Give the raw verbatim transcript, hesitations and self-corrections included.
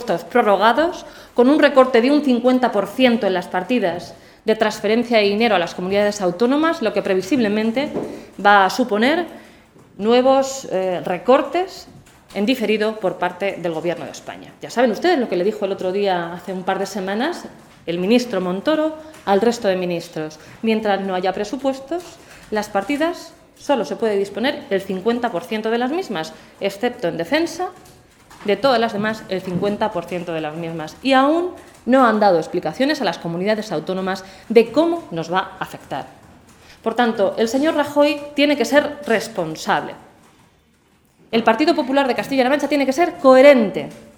presupuestos prorrogados, con un recorte de un cincuenta por ciento en las partidas de transferencia de dinero a las comunidades autónomas, lo que previsiblemente va a suponer nuevos eh, recortes en diferido por parte del Gobierno de España. Ya saben ustedes lo que le dijo el otro día, hace un par de semanas, el ministro Montoro al resto de ministros. Mientras no haya presupuestos, las partidas solo se puede disponer el cincuenta por ciento de las mismas, excepto en defensa, de todas las demás el cincuenta por ciento de las mismas. Y aún no han dado explicaciones a las comunidades autónomas de cómo nos va a afectar. Por tanto, el señor Rajoy tiene que ser responsable. El Partido Popular de Castilla-La Mancha tiene que ser coherente